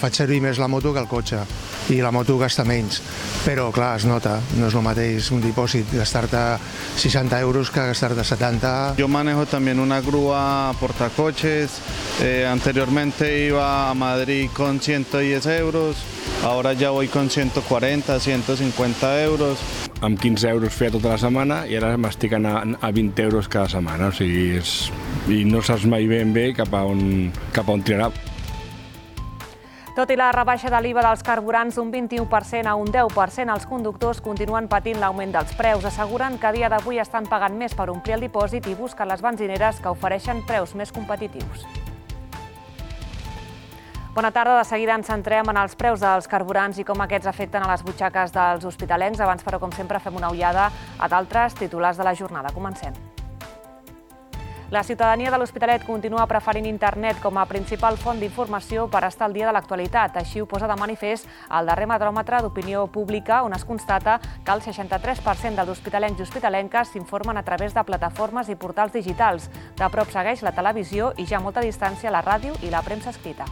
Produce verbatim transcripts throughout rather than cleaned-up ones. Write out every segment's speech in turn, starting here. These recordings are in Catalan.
Faig servir més la moto que el cotxe i la moto gasta menys, però clar, es nota, no es lo mateix un dipòsit gastar-te seixanta euros que gastar-te setanta. Yo manejo también una grúa portacoches, eh, anteriormente iba a Madrid con ciento diez euros, ahora ya voy con ciento cuarenta, ciento cincuenta euros. Amb quinze euros feia tota la setmana i ara m'estic anant a vint euros cada setmana, o sigui, és... i no saps mai ben bé cap a on, cap a on tirarà. Tot i la rebaixa de l'I V A dels carburants d'un vint-i-u per cent a un deu per cent, els conductors continuen patint l'augment dels preus. Asseguren que a dia d'avui estan pagant més per omplir el dipòsit i busquen les benzineres que ofereixen preus més competitius. Bona tarda, de seguida ens centrem en els preus dels carburants i com aquests afecten a les butxaques dels hospitalencs. Abans, però, com sempre, fem una ullada a d'altres titulars de la jornada. Comencem. La ciutadania de l'Hospitalet continua preferint internet com a principal font d'informació per estar al dia de l'actualitat. Així ho posa de manifest el darrer baròmetre d'opinió pública, on es constata que el seixanta-tres per cent dels hospitalencs i hospitalenques s'informen a través de plataformes i portals digitals. De prop segueix la televisió i ja a molta distància la ràdio i la premsa escrita.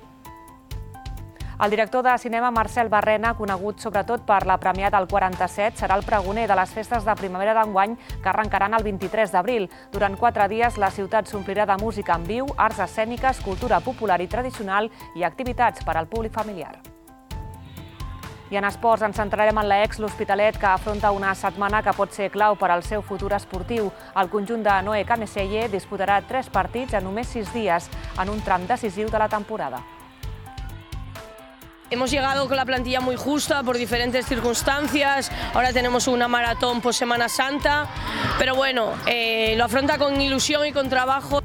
El director de cinema Marcel Barrena, conegut sobretot per la premiada al quaranta-set, serà el pregoner de les festes de primavera d'enguany que arrencaran el vint-i-tres d'abril. Durant quatre dies, la ciutat s'omplirà de música en viu, arts escèniques, cultura popular i tradicional i activitats per al públic familiar. I en esports ens centrarem en l'ex l'Hospitalet, que afronta una setmana que pot ser clau per al seu futur esportiu. El conjunt de Noé Cameselle disputarà tres partits en només sis dies, en un tram decisiu de la temporada. Hemos llegado con la plantilla muy justa por diferentes circunstancias, ahora tenemos una maratón post Semana Santa, pero bueno, eh, lo afronta con ilusión y con trabajo.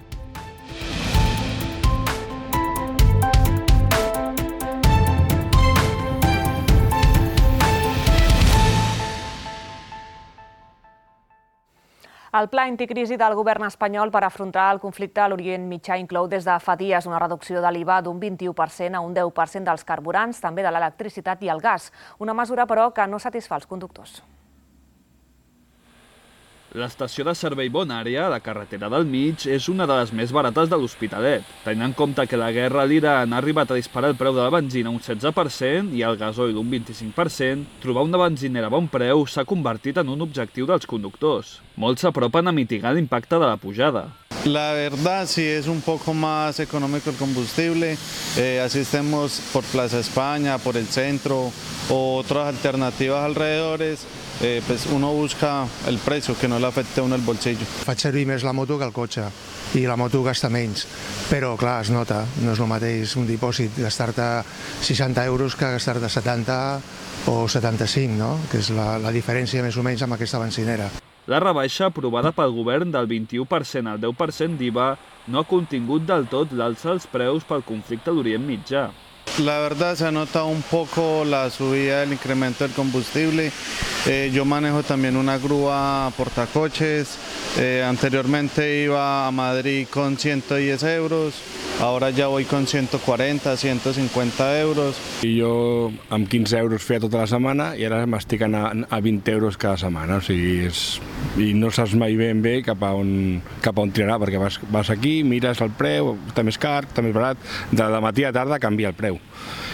El pla anticrisi del govern espanyol per afrontar el conflicte a l'Orient Mitjà inclou des de fa dies una reducció de l'I V A d'un vint-i-u per cent a un deu per cent dels carburants, també de l'electricitat i el gas. Una mesura, però, que no satisfà els conductors. L'estació de servei Bonària, a la carretera del Mig, és una de les més barates de l'Hospitalet. Tenint en compte que la guerra a l'Iran ha arribat a disparar el preu de la benzina un setze per cent i el gasoil un vint-i-cinc per cent, trobar una benzinera a bon preu s'ha convertit en un objectiu dels conductors. Molts s'apropen a mitigar l'impacte de la pujada. La verdad sí es un poco más económico el combustible, eh, así estemos por Plaza España, por el centro o otras alternativas alrededores, eh, pues uno busca el precio que no le afecte a uno el bolsillo. Faig servir més la moto que el cotxe i la moto gasta menys, però clar, es nota, no és el mateix un dipòsit gastar-te seixanta euros que gastar-te setanta o setanta-cinc, no? Que és la, la diferència més o menys amb aquesta benzinera. La rebaixa aprovada pel govern del vint-i-u per cent al deu per cent d'I V A no ha contingut del tot l'alça dels preus pel conflicte a l'Orient Mitjà. La verdad se nota un poco la subida del incremento del combustible. Eh, yo manejo también una grúa portacoches. Eh, anteriormente iba a Madrid con ciento diez euros, ahora ya voy con ciento cuarenta, ciento cincuenta euros. I jo amb quinze euros feia tota la setmana i ara m'estic anant a vint euros cada setmana, o sigui, és... i no saps mai ben bé cap a on, cap a on tirarà, perquè vas, vas aquí, mires el preu, està més car, està més barat, de la matí a tarda canvia el preu.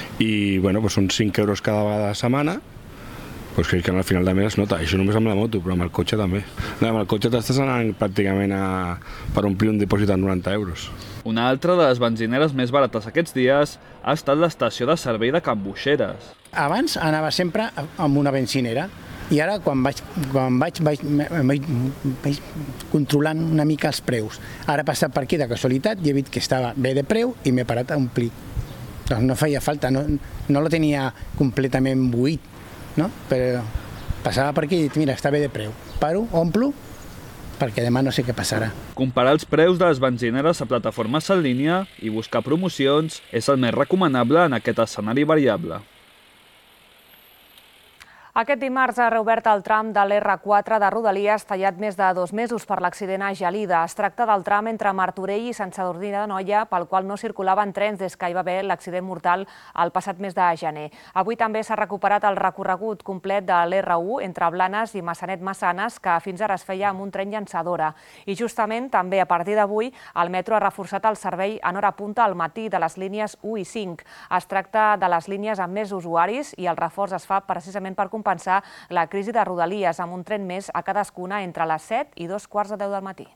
I bueno, doncs són cinc euros cada vegada a la setmana, doncs crec que al final de mes es nota, això només amb la moto, però amb el cotxe també. No, amb el cotxe t'estàs anant pràcticament a, per omplir un dipòsit a noranta euros. Una altra de les benzineres més barates aquests dies ha estat l'estació de servei de Can Buixeres. Abans anava sempre amb una benzinera i ara quan vaig, quan vaig, vaig, vaig, vaig controlant una mica els preus. Ara he passat per aquí de casualitat i he vist que estava bé de preu i m'he parat a omplir. Doncs no feia falta, no, no la tenia completament buit, no? Però passava per aquí i dic, mira, està bé de preu. Paro, omplo, perquè demà no sé què passarà. Comparar els preus de les benzineres a plataformes en línia i buscar promocions és el més recomanable en aquest escenari variable. Aquest dimarts ha reobert el tram de l'R quatre de Rodalies tallat més de dos mesos per l'accident a Gelida. Es tracta del tram entre Martorell i Sant Sadurní d'Anoia, pel qual no circulaven trens des que hi va haver l'accident mortal el passat mes de gener. Avui també s'ha recuperat el recorregut complet de l'R u entre Blanes i Massanet-Massanes, que fins ara es feia amb un tren llançadora. I justament també a partir d'avui el metro ha reforçat el servei en hora punta al matí de les línies u i cinc. Es tracta de les línies amb més usuaris i el reforç es fa precisament per compensar la crisi de Rodalies amb un tren més a cadascuna entre les set i dos quarts de deu del matí.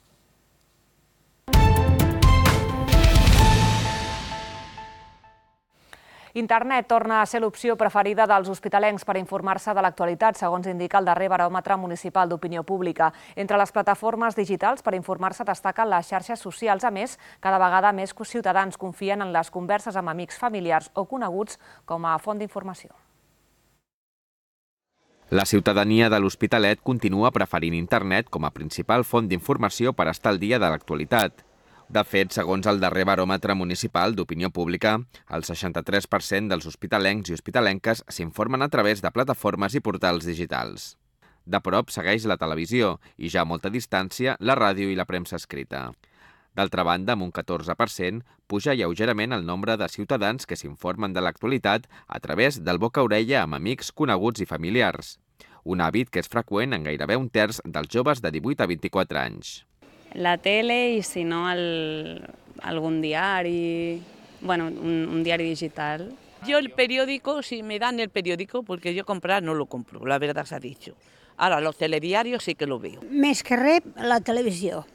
Internet torna a ser l'opció preferida dels hospitalencs per informar-se de l'actualitat, segons indica el darrer baròmetre municipal d'opinió pública. Entre les plataformes digitals per informar-se destaquen les xarxes socials. A més, cada vegada més ciutadans confien en les converses amb amics, familiars o coneguts com a font d'informació. La ciutadania de l'Hospitalet continua preferint internet com a principal font d'informació per estar al dia de l'actualitat. De fet, segons el darrer baròmetre municipal d'opinió pública, el seixanta-tres per cent dels hospitalencs i hospitalenques s'informen a través de plataformes i portals digitals. De prop segueix la televisió i ja a molta distància la ràdio i la premsa escrita. D'altra banda, amb un catorze per cent, puja lleugerament el nombre de ciutadans que s'informen de l'actualitat a través del boca-orella amb amics, coneguts i familiars. Un hàbit que és freqüent en gairebé un terç dels joves de divuit a vint-i-quatre anys. La tele i, si no, el, algun diari, bueno, un, un diari digital. Yo el periódico, si me dan el periódico, porque yo comprar no lo compro, la verdad se ha dicho. Ahora, los telediarios sí que lo veo. Més que res, la televisió.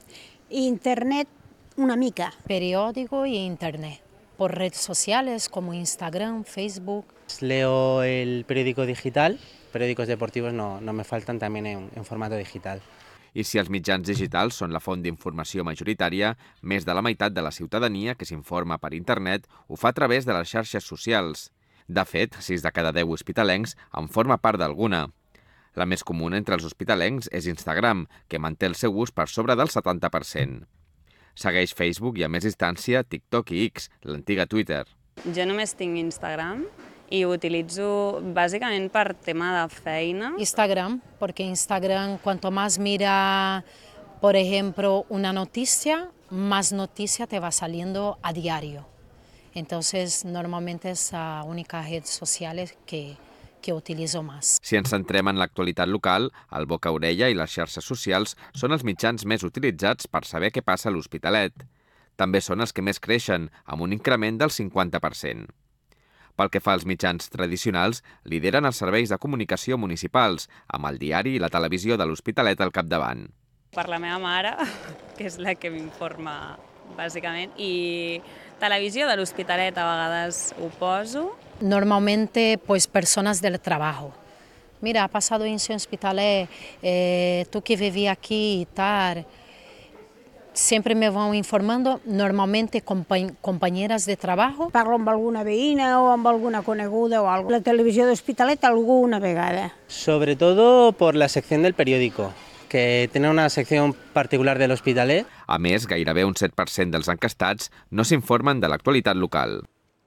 Internet, una mica. Periódico y internet, por redes sociales como Instagram, Facebook. Leo el periódico digital, periódicos deportivos no, no me faltan también en, en formato digital. I si els mitjans digitals són la font d'informació majoritària, més de la meitat de la ciutadania que s'informa per internet ho fa a través de les xarxes socials. De fet, sis de cada deu hospitalencs en forma part d'alguna. La més comuna entre els hospitalencs és Instagram, que manté el seu ús per sobre del setanta per cent. Segueix Facebook i a més distància TikTok i X, l'antiga Twitter. Jo només tinc Instagram i ho utilitzo bàsicament per tema de feina. Instagram, porque Instagram cuanto más mira, por ejemplo, una noticia, más noticia te va saliendo a diario. Entonces, normalmente es la única red social que que utilitzo més. Si ens centrem en l'actualitat local, el boca-orella i les xarxes socials són els mitjans més utilitzats per saber què passa a l'Hospitalet. També són els que més creixen, amb un increment del cinquanta per cent. Pel que fa als mitjans tradicionals, lideren els serveis de comunicació municipals, amb el diari i la televisió de l'Hospitalet al capdavant. Per la meva mare, que és la que m'informa bàsicament, i televisió de l'Hospitalet a vegades ho poso. Normalmente, pues, personas del trabajo. Mira, ha pasado en su Hospitalet, eh, tú que vivías aquí y tal. Siempre me van informando, normalmente compa- compañeras de trabajo. Parlo amb alguna veïna o amb alguna coneguda o algo. La televisió d'Hospitalet alguna vegada. Sobre todo por la sección del periódico, que tiene una sección particular de l'Hospitalet. A més, gairebé un set per cent dels encastats no s'informen de l'actualitat local.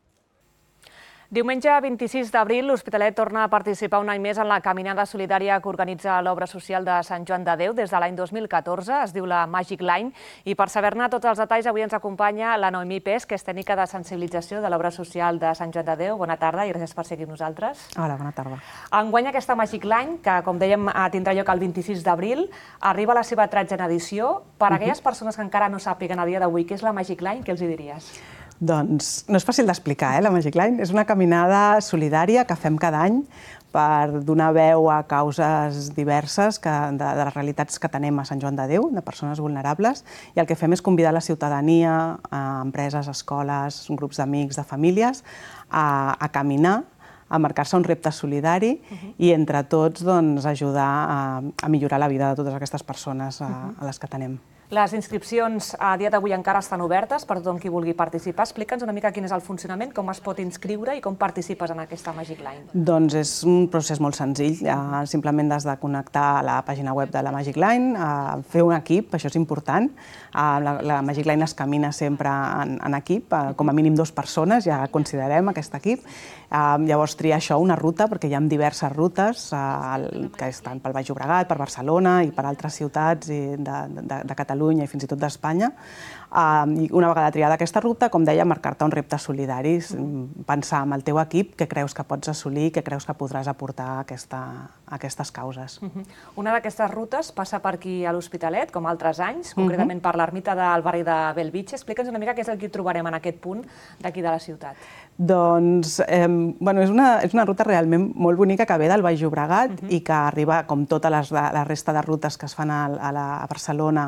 Diumenge vint-i-sis d'abril, l'Hospitalet torna a participar un any més en la caminada solidària que organitza l'Obra Social de Sant Joan de Déu des de l'any dos mil catorze, es diu la Magic Line, i per saber-ne tots els detalls avui ens acompanya la Noemí Pes, que és tècnica de sensibilització de l'Obra Social de Sant Joan de Déu. Bona tarda i gràcies per seguir amb nosaltres. Hola, bona tarda. Enguany aquesta Magic Line, que com dèiem tindrà lloc el vint-i-sis d'abril, arriba a la seva tretzena edició. Per a aquelles persones que encara no sàpiguen a dia d'avui què és la Magic Line, què els hi diries? Doncs no és fàcil d'explicar, eh, la Magic Line. És una caminada solidària que fem cada any per donar veu a causes diverses que, de, de les realitats que tenem a Sant Joan de Déu, de persones vulnerables, i el que fem és convidar la ciutadania, a empreses, escoles, grups d'amics, de famílies, a, a caminar, a marcar-se un repte solidari uh-huh. i entre tots doncs, ajudar a, a millorar la vida de totes aquestes persones a, uh-huh. a les que tenem. Les inscripcions a dia d'avui encara estan obertes per tothom qui vulgui participar. Explica'ns una mica quin és el funcionament, com es pot inscriure i com participes en aquesta Magic Line. Doncs és un procés molt senzill. Simplement has de connectar a la pàgina web de la Magic Line, fer un equip, això és important. La Magic Line es camina sempre en equip, com a mínim dues persones, ja considerem aquest equip. Llavors triar això, una ruta, perquè hi ha diverses rutes que estan pel Baix Llobregat, per Barcelona i per altres ciutats de Catalunya i fins i tot d'Espanya. I una vegada triada aquesta ruta, com deia, marcar-te uns reptes solidaris, pensar amb el teu equip què creus que pots assolir, què creus que podràs aportar a aquestes causes. Una d'aquestes rutes passa per aquí a l'Hospitalet, com altres anys, concretament per l'ermita del barri de Bellvitge. Explica'ns una mica què és el que trobarem en aquest punt d'aquí de la ciutat. Doncs és una ruta realment molt bonica que ve del Baix Llobregat i que arriba, com tota la resta de rutes que es fan a Barcelona,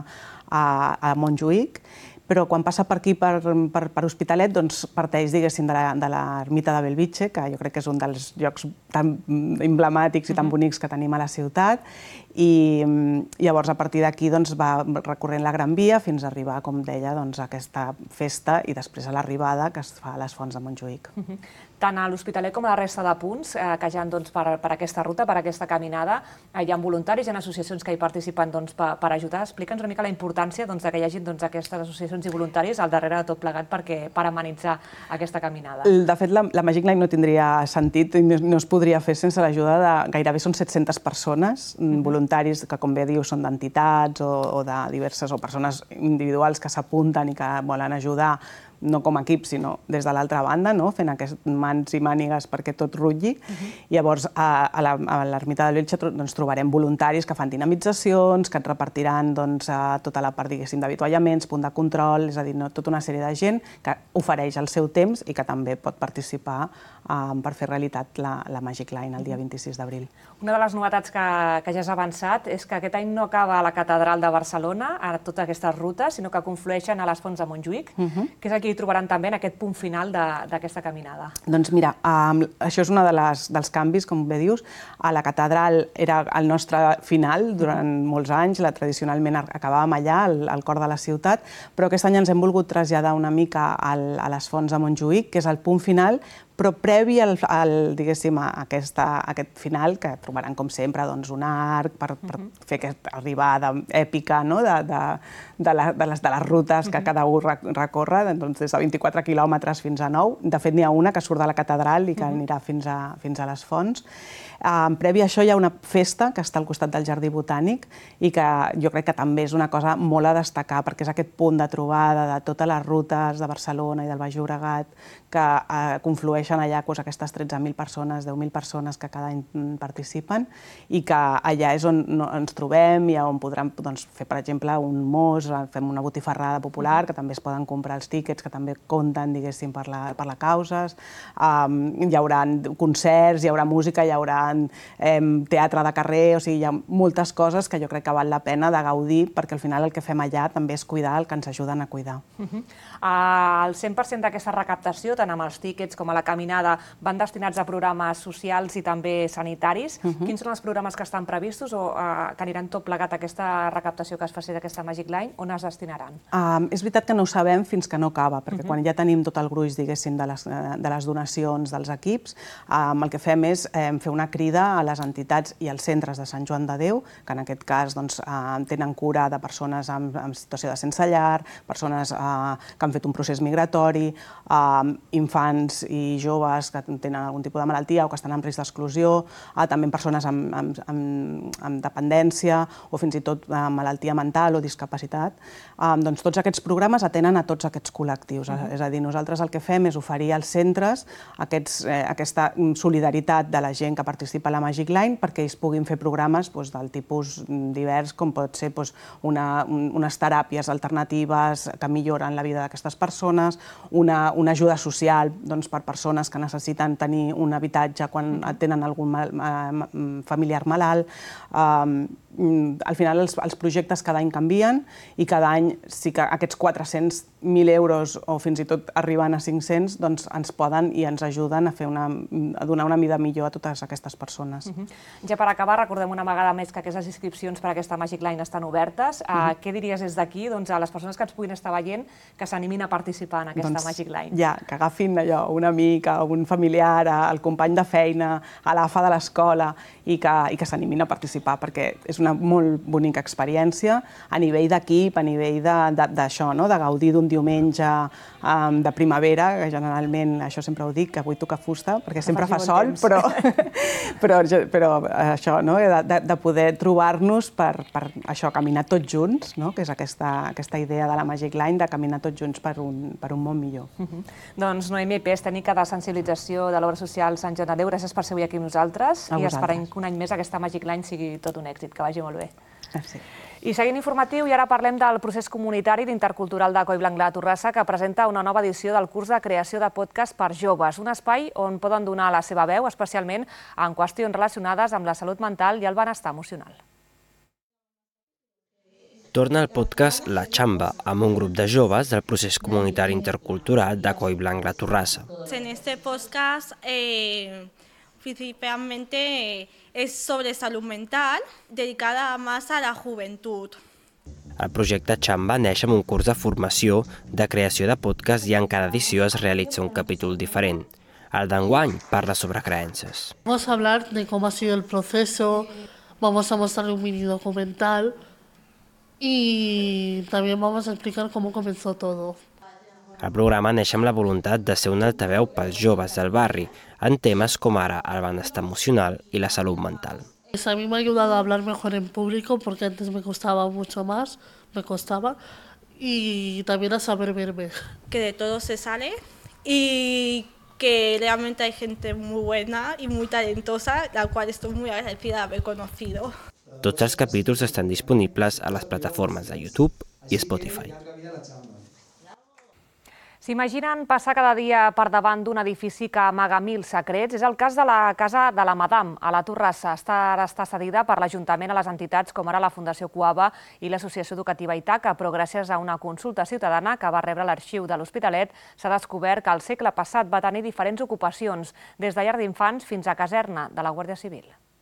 a Montjuïc, però quan passa per aquí, per Hospitalet, doncs parteix, diguéssim, de l'ermita de Bellvitge, que jo crec que és un dels llocs tan emblemàtics i tan bonics que tenim a la ciutat, i llavors a partir d'aquí va recorrent la Gran Via fins a arribar, com deia, a aquesta festa i després a l'arribada que es fa a les Fonts de Montjuïc. Tant a l'Hospitalet com a la resta de punts que hi ha per aquesta ruta, per aquesta caminada, hi ha voluntaris, hi ha associacions que hi participen per ajudar. Explica'ns una mica la importància que hi hagi aquestes associacions i voluntaris al darrere de tot plegat per amenitzar aquesta caminada. De fet, la Magic Line no tindria sentit i no es podria fer sense l'ajuda de gairebé són set-centes persones, voluntaris que, com bé diu, són d'entitats o de diverses o persones individuals que s'apunten i que volen ajudar, no com a equip, sinó des de l'altra banda, fent aquestes mans i mànigues perquè tot rutlli. Llavors, a l'ermita de Bellvitge trobarem voluntaris que fan dinamitzacions, que et repartiran tota la part, diguéssim, d'avituallaments, punt de control, és a dir, tota una sèrie de gent que ofereix el seu temps i que també pot participar per fer realitat la Magic Line el dia vint-i-sis d'abril. Una de les novetats que ja has avançat és que aquest any no acaba a la Catedral de Barcelona, a totes aquestes rutes, sinó que conflueixen a les Fonts de Montjuïc, que és aquí hi trobaran també en aquest punt final d'aquesta caminada. Doncs mira, això és un dels canvis, com bé dius. A la catedral era el nostre final durant molts anys, tradicionalment acabàvem allà, al cor de la ciutat, però aquest any ens hem volgut traslladar una mica a les Fonts de Montjuïc, que és el punt final, però previ a aquest final, que trobaran, com sempre, un arc per fer aquesta arribada èpica de les rutes que cada un recorre, des de vint-i-quatre quilòmetres fins a nou. De fet, n'hi ha una que surt de la catedral i que anirà fins a les Fonts. Previ a això hi ha una festa que està al costat del Jardí Botànic i que jo crec que també és una cosa molt a destacar perquè és aquest punt de trobada de totes les rutes de Barcelona i del Baix Llobregat que conflueixen allà aquestes tretze mil persones, deu mil persones que cada any participen i que allà és on ens trobem i on podran fer, per exemple, un mos, fem una botifarrada popular, que també es poden comprar els tíquets, que també compten, diguéssim, per la causa. Hi haurà concerts, hi haurà música, hi haurà teatre de carrer, o sigui, hi ha moltes coses que jo crec que val la pena de gaudir perquè al final el que fem allà també és cuidar el que ens ajuden a cuidar. El cent per cent d'aquesta recaptació, tant amb els tíquets com a la caminada, van destinats a programes socials i també sanitaris. Quins són els programes que estan previstos o que aniran tot plegat a aquesta recaptació que es faci d'aquesta Magic Line? On es destinaran? És veritat que no ho sabem fins que no acaba, perquè quan ja tenim tot el gruix, diguéssim, de les donacions dels equips, el que fem és fer una crida a les entitats i als centres de Sant Joan de Déu, que en aquest cas tenen cura de persones en situació de sense llar, persones que han fet un procés migratori, infants i joves que tenen algun tipus de malaltia o que estan en risc d'exclusió, també persones amb dependència o fins i tot malaltia mental o discapacitat. Doncs tots aquests programes atenen a tots aquests col·lectius. És a dir, nosaltres el que fem és oferir als centres aquesta solidaritat de la gent que participa a la Magic Line perquè ells puguin fer programes del tipus divers, com pot ser unes teràpies alternatives que milloren la vida d'aquestes persones, una ajuda social per persones que necessiten tenir un habitatge quan tenen algun familiar malalt. Al final els projectes cada any canvien i cada any sí que aquests quatre-cents mil euros o fins i tot arribant a cinc-cents, doncs ens poden i ens ajuden a, fer una, a donar una mida millor a totes aquestes persones. Uh-huh. Ja per acabar, recordem una vegada més que aquestes inscripcions per a aquesta Magic Line estan obertes. Uh, què diries des d'aquí doncs, a les persones que ens puguin estar veient que s'animin a participar en aquesta doncs, Magic Line? Ja, que agafin allò, un amic, un familiar, el company de feina, a l'A F A de l'escola i que, i que s'animin a participar, perquè és una molt bonica experiència a nivell d'equip, a nivell d'això, no? De gaudir d'un diumenge um, de primavera, que generalment, això sempre ho dic, que avui toca fusta, perquè sempre fa sol, però, però, però això, no? de, de, de poder trobar-nos per, per això, caminar tots junts, no? Que és aquesta, aquesta idea de la Magic Line, de caminar tots junts per un, per un món millor. Uh-huh. Doncs Noemí Pes, tècnica de sensibilització de l'obra social Sant Joan de Déu, gràcies per ser avui aquí amb nosaltres i esperem que un any més aquesta Magic Line sigui tot un èxit, que vagi molt bé. Merci. I seguint informatiu, i ara parlem del procés comunitari d'intercultural de Collblanc la Torrassa, que presenta una nova edició del curs de creació de podcast per joves, un espai on poden donar la seva veu, especialment en qüestions relacionades amb la salut mental i el benestar emocional. Torna el podcast La Chamba, amb un grup de joves del procés comunitari intercultural de Collblanc la Torrassa. En este podcast eh, principalmente es sobre salud mental, dedicada más a la juventud. El projecte Chamba neix amb un curs de formació de creació de podcast i en cada edició es realitza un capítol diferent. El d'enguany parla sobre creences. Vamos a hablar de cómo ha sido el proceso, vamos a mostrar un mini documental y también vamos a explicar cómo comenzó todo. El programa neix amb la voluntat de ser un altaveu pels joves del barri en temes com ara el benestar emocional i la salut mental. A mí me ha ayudado a hablar mejor en público porque antes me costaba mucho más, me costaba, y también a saber verme. Que de todo se sale y que realmente hay gente muy buena y muy talentosa, la cual estoy muy agradecida de haber conocido. Tots els capítols estan disponibles a les plataformes de YouTube i Spotify. S'imaginen passar cada dia per davant d'un edifici que amaga mil secrets? És el cas de la Casa de la Madame, a la Torrassa. Ara està cedida per l'Ajuntament a les entitats com ara la Fundació Coaba i l'Associació Educativa Itaca, però gràcies a una consulta ciutadana que va rebre l'Arxiu de l'Hospitalet s'ha descobert que el segle passat va tenir diferents ocupacions, des de llar d'infants fins a caserna de la Guàrdia Civil.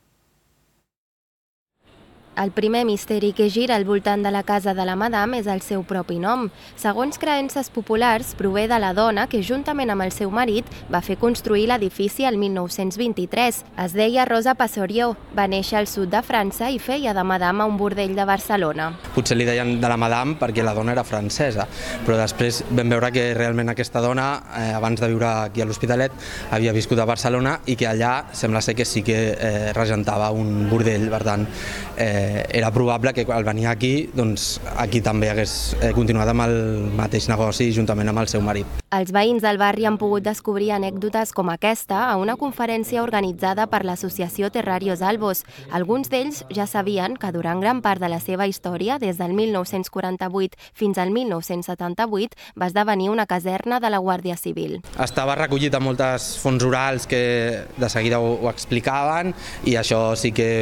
El primer misteri que gira al voltant de la Casa de la Madame és el seu propi nom. Segons creences populars, prové de la dona que, juntament amb el seu marit, va fer construir l'edifici el mil nou-cents vint-i-tres. Es deia Rosa Passorió, va néixer al sud de França i feia de madame a un bordell de Barcelona. Potser li deien de la Madame perquè la dona era francesa, però després vam veure que realment aquesta dona, eh, abans de viure aquí a l'Hospitalet, havia viscut a Barcelona i que allà sembla ser que sí que eh, regentava un bordell, per tant, eh, era probable que al venir aquí, doncs aquí també hagués continuat amb el mateix negoci juntament amb el seu marit. Els veïns del barri han pogut descobrir anècdotes com aquesta a una conferència organitzada per l'associació Terrarios Albos. Alguns d'ells ja sabien que durant gran part de la seva història, des del mil nou-cents quaranta-vuit fins al mil nou-cents setanta-vuit, va esdevenir una caserna de la Guàrdia Civil. Estava recollit a moltes fonts orals que de seguida ho, ho explicaven i això sí que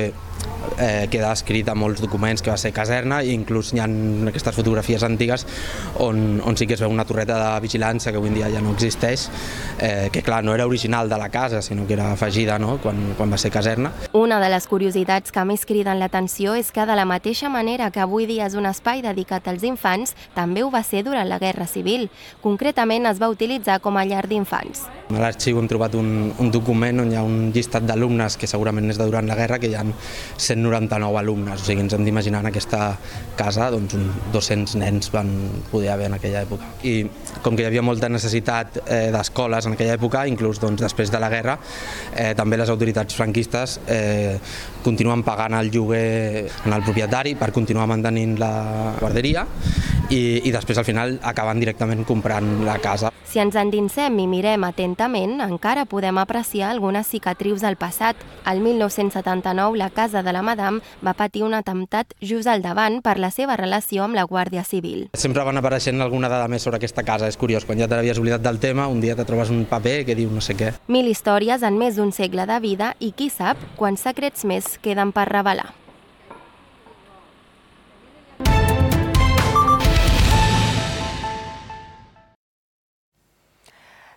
eh, queda escrit a molts documents que va ser caserna i inclús hi ha aquestes fotografies antigues on, on sí que es veu una torreta de vigilància que avui en dia ja no existeix, eh, que clar, no era original de la casa, sinó que era afegida, no?, quan, quan va ser caserna. Una de les curiositats que més criden l'atenció és que de la mateixa manera que avui dia és un espai dedicat als infants, també ho va ser durant la Guerra Civil. Concretament es va utilitzar com a llar d'infants. A l'arxiu hem trobat un, un document on hi ha un llistat d'alumnes que segurament és de durant la guerra, que hi ha cent noranta-nou alumnes, o sigui, ens hem d'imaginar en aquesta casa doncs uns dos-cents nens van poder haver en aquella època. I com que hi havia molta necessitat eh, d'escoles en aquella època, inclús doncs, després de la guerra, eh, també les autoritats franquistes eh, continuen pagant el lloguer al propietari per continuar mantenint la guarderia i, i després al final acaben directament comprant la casa. Si ens endinsem i mirem atentament, encara podem apreciar algunes cicatrius del passat. El mil nou-cents setanta-nou, la Casa de la Madame va patir un atemptat just al davant per la seva relació amb la Guàrdia Civil. Sempre van apareixent alguna dada més sobre aquesta casa, és curiós. Quan ja te l'havies oblidat del tema, un dia te trobes un paper que diu no sé què. Mil històries en més d'un segle de vida i qui sap quants secrets més queden per revelar.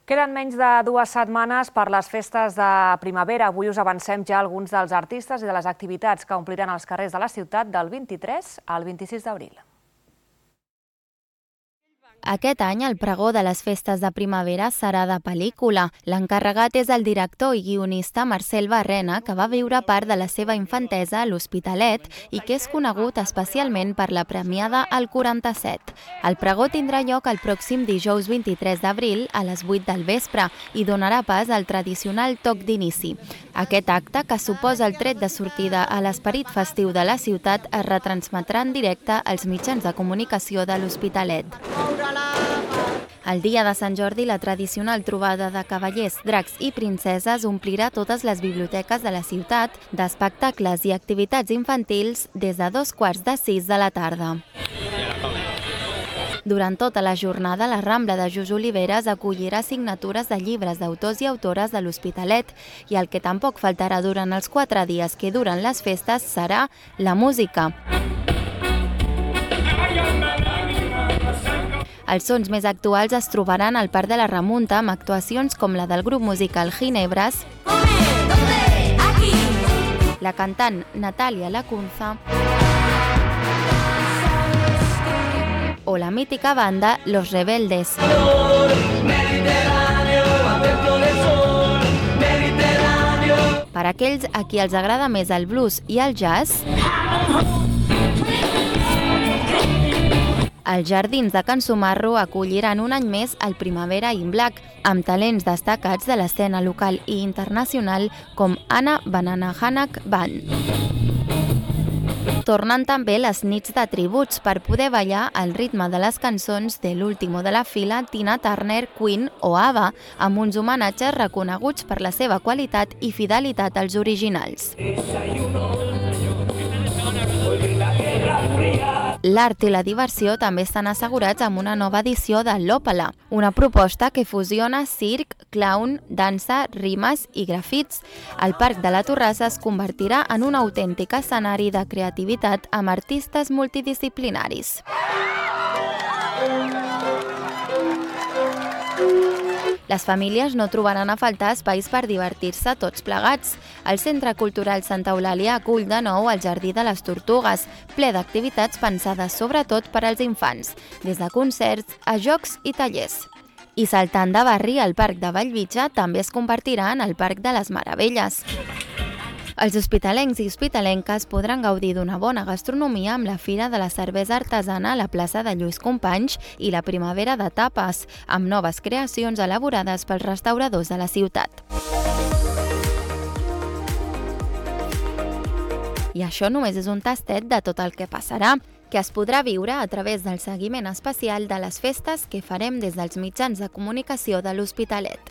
Queden menys de dues setmanes per les festes de primavera. Avui us avancem ja alguns dels artistes i de les activitats que ompliran els carrers de la ciutat del vint-i-tres al vint-i-sis d'abril. Aquest any el pregó de les festes de primavera serà de pel·lícula. L'encarregat és el director i guionista Marcel Barrena, que va viure part de la seva infantesa a l'Hospitalet i que és conegut especialment per la premiada al quaranta-set. El pregó tindrà lloc el pròxim dijous vint-i-tres d'abril a les vuit del vespre i donarà pas al tradicional toc d'inici. Aquest acte, que suposa el tret de sortida a l'esperit festiu de la ciutat, es retransmetrà en directe als mitjans de comunicació de l'Hospitalet. El dia de Sant Jordi, la tradicional trobada de cavallers, dracs i princeses omplirà totes les biblioteques de la ciutat d'espectacles i activitats infantils des de dos quarts de sis de la tarda. Durant tota la jornada, la Rambla de Just Oliveres acollirà signatures de llibres d'autors i autores de l'Hospitalet i el que tampoc faltarà durant els quatre dies que duren les festes serà la música. Els sons més actuals es trobaran al Parc de la Remunta amb actuacions com la del grup musical Ginebras, la cantant Natalia Lacunza o la mítica banda Los Rebeldes. Per a aquells a qui els agrada més el blues i el jazz, els Jardins de Can Sumarro acolliran un any més el Primavera in Black, amb talents destacats de l'escena local i internacional com Anna Banana Hanak Band. Tornen també les nits de tributs per poder ballar al ritme de les cançons de l'último de la fila, Tina Turner, Queen o ABBA, amb uns homenatges reconeguts per la seva qualitat i fidelitat als originals. L'art i la diversió també estan assegurats amb una nova edició de l'Òpala, una proposta que fusiona circ, clown, dansa, rimes i grafits. El Parc de la Torrassa es convertirà en un autèntic escenari de creativitat amb artistes multidisciplinaris. Les famílies no trobaran a faltar espais per divertir-se tots plegats. El Centre Cultural Santa Eulàlia acull de nou el Jardí de les Tortugues, ple d'activitats pensades sobretot per als infants, des de concerts a jocs i tallers. I saltant de barri, el Parc de Vallvitge també es convertirà en el Parc de les Meravelles. Els hospitalencs i hospitalenques podran gaudir d'una bona gastronomia amb la Fira de la Cervesa Artesana a la plaça de Lluís Companys i la Primavera de Tapes, amb noves creacions elaborades pels restauradors de la ciutat. I això només és un tastet de tot el que passarà, que es podrà viure a través del seguiment especial de les festes que farem des dels mitjans de comunicació de l'Hospitalet.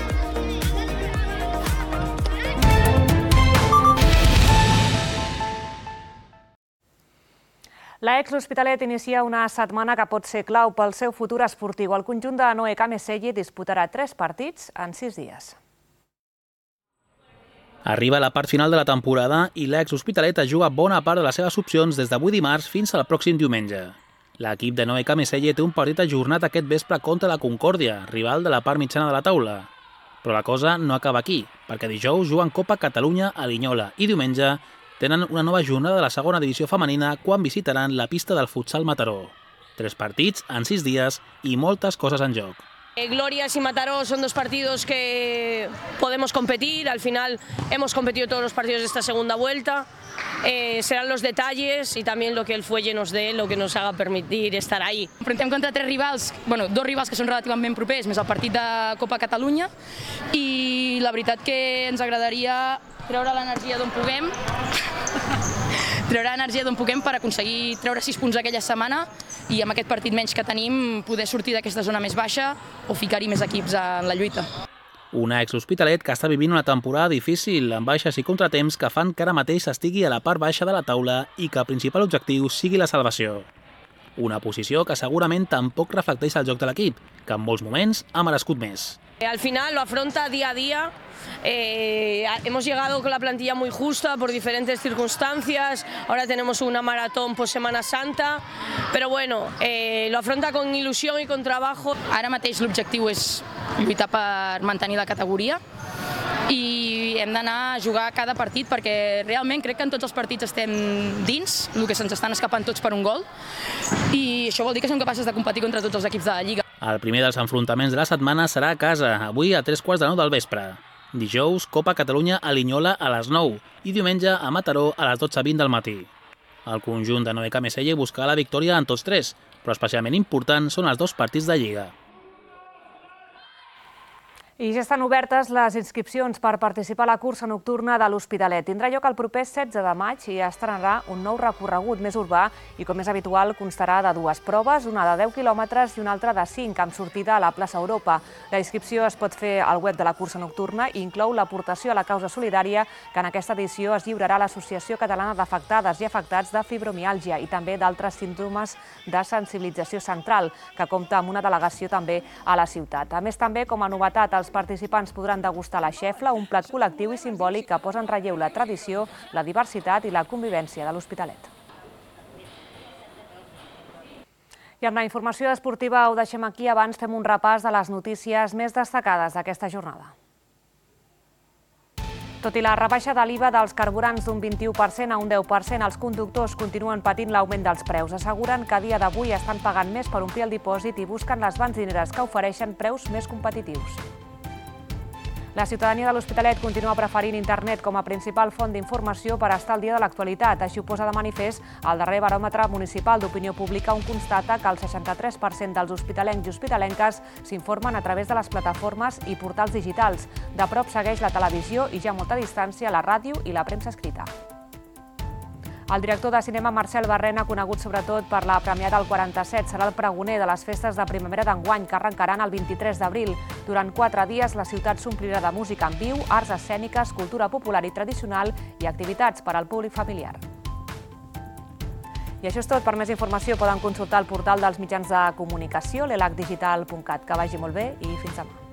La ex-L'Hospitalet inicia una setmana que pot ser clau pel seu futur esportiu. El conjunt de Noé Cameselli disputarà tres partits en sis dies. Arriba la part final de la temporada i l'ex-Hospitalet es juga bona part de les seves opcions des d'avui dimarts fins al pròxim diumenge. L'equip de Noé Cameselli té un partit ajornat aquest vespre contra la Concòrdia, rival de la part mitjana de la taula. Però la cosa no acaba aquí, perquè dijous juguen Copa Catalunya a Linyola i diumenge tenen una nova jornada de la segona divisió femenina quan visitaran la pista del futsal Mataró. Tres partits en sis dies y moltes cosas en joc. Glorias y Mataró son dos partidos que podemos competir. Al final hemos competido todos los partidos de esta segunda vuelta. Eh, serán los detalles y también lo que el fuelle nos dé, lo que nos haga permitir estar ahí. Enfrontem contra tres rivals, bueno, dos rivals que són relativament propers, més el partit de Copa Catalunya, i la veritat que ens agradaria treure l'energia d'on puguem, treure l'energia d'on puguem per aconseguir treure sis punts aquella setmana i amb aquest partit menys que tenim poder sortir d'aquesta zona més baixa o ficar-hi més equips en la lluita. Una ex-Hospitalet que està vivint una temporada difícil, amb baixes i contratemps que fan que ara mateix estigui a la part baixa de la taula i que el principal objectiu sigui la salvació. Una posició que segurament tampoc reflecteix el joc de l'equip, que en molts moments ha merescut més. Al final lo afronta día a día. Eh, hemos llegado con la plantilla muy justa por diferentes circunstancias. Ahora tenemos una maratón post Semana Santa, pero bueno, eh, lo afronta con ilusión y con trabajo. Ara mateix l'objectiu és lluitar per mantenir la categoria i hem d'anar a jugar cada partit perquè realment crec que en tots els partits estem dins, el que se'ns estan escapant tots per un gol i això vol dir que som capaços de competir contra tots els equips de la Lliga. El primer dels enfrontaments de la setmana serà a casa, avui a tres quarts de nou del vespre. Dijous, Copa Catalunya a Linyola a les nou i diumenge a Mataró a les dotze vint del matí. El conjunt de Noé Cameselle buscarà la victòria en tots tres, però especialment important són els dos partits de Lliga. I ja estan obertes les inscripcions per participar a la cursa nocturna de l'Hospitalet. Tindrà lloc el proper setze de maig i estrenarà un nou recorregut més urbà i, com és habitual, constarà de dues proves, una de deu quilòmetres i una altra de cinc, amb sortida a la plaça Europa. La inscripció es pot fer al web de la cursa nocturna i inclou l'aportació a la causa solidària que en aquesta edició es lliurarà a l'Associació Catalana d'Afectades i Afectats de Fibromiàlgia i també d'altres símptomes de sensibilització central, que compta amb una delegació també a la ciutat. A més, també, com a novetat, els participants podran degustar la xefla, un plat col·lectiu i simbòlic que posa en relleu la tradició, la diversitat i la convivència de l'Hospitalet. I amb la informació esportiva ho deixem aquí. Abans fem un repàs de les notícies més destacades d'aquesta jornada. Tot i la rebaixa de l'I V A dels carburants d'un vint-i-u per cent a un deu per cent, els conductors continuen patint l'augment dels preus. Asseguren que a dia d'avui estan pagant més per omplir el dipòsit i busquen les benzineres que ofereixen preus més competitius. La ciutadania de l'Hospitalet continua preferint internet com a principal font d'informació per estar al dia de l'actualitat. Així ho posa de manifest el darrer baròmetre municipal d'opinió pública, on constata que el seixanta-tres per cent dels hospitalencs i hospitalenques s'informen a través de les plataformes i portals digitals. De prop segueix la televisió i ja a molta distància la ràdio i la premsa escrita. El director de cinema Marcel Barrena, conegut sobretot per la premiada al quaranta-set, serà el pregoner de les festes de primavera d'enguany, que arrencaran el vint-i-tres d'abril. Durant quatre dies, la ciutat s'omplirà de música en viu, arts escèniques, cultura popular i tradicional i activitats per al públic familiar. I això és tot. Per més informació poden consultar el portal dels mitjans de comunicació, l'elac digital punt cat. Que vagi molt bé i fins demà.